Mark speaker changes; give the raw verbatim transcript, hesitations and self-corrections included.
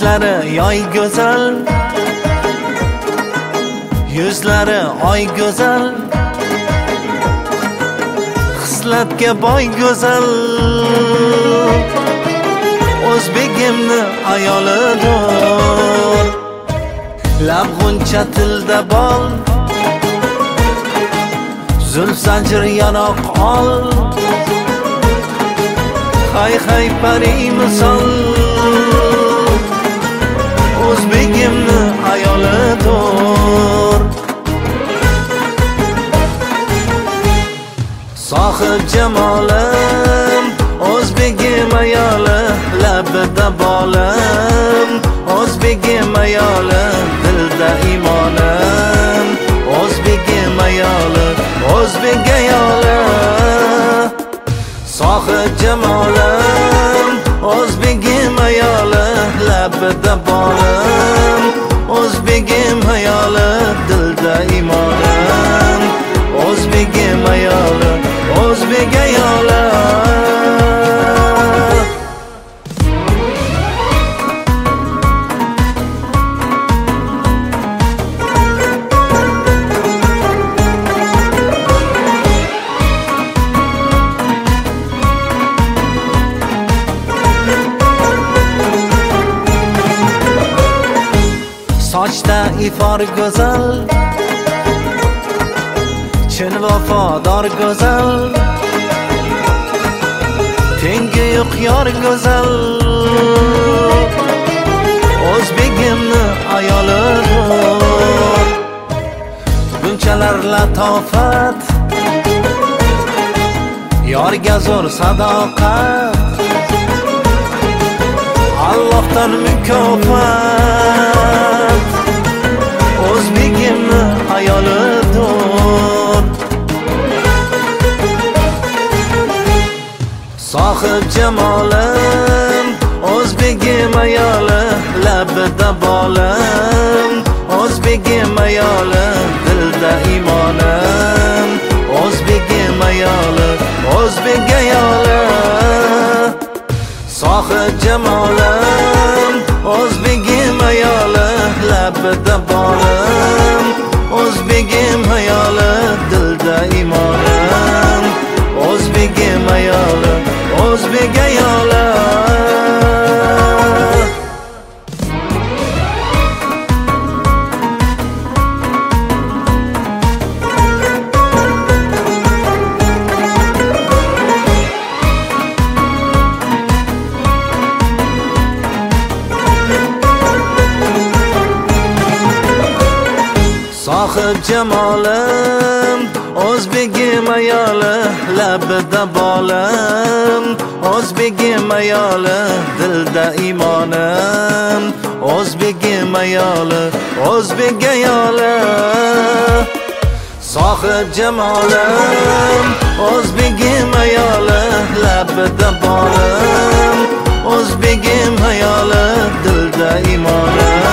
Speaker 1: sochlari yoy go'zal, yuzlari oy go'zal, xislatga boy go'zal. O'zbegimni ayolidir, lab g'uncha tilda bol, zulf zanjir yanoq ol, hay hay pari misol. O'zbegimni ayolidir, sohib jamolim, o'zbegim ayoli, labida bolim, o'zbegim ayoli, dilda imonim, o'zbegim ayoli, o'zbek ayoli, sohib jamolim, o'zbegim ayoli, labida bolim, o'zbegim ayoli, dilda imonim, o'zbegim ayoli, o'zbek ayoli. Sochda ifor go'zal, chin vafodor go'zal, tengi yo'q yor go'zal. O'zbegimni ayolidir, bunchalar latofat, yorga zo'r sadoqat, Allohdan mukofot. O'zbegimni ayolidir, sohib jamolim, o'zbegim ayoli, labida bolim, o'zbegim ayoli, dilda imonim, o'zbegim ayoli, o'zbek ayoli, sohib jamolim, o'zbegim ayoli, labida bolim, o'zbegim ayoli, dilda imonim, o'zbegim ayoli, o'zbek ayoli. Sohib jamolim, o'zbegim ayoli, labida bolim, o'zbegim ayoli, dilda imonim, o'zbegim ayoli, o'zbek ayoli, sohib jamolim, o'zbegim ayoli, labida bolim, o'zbegim ayoli, dilda imonim,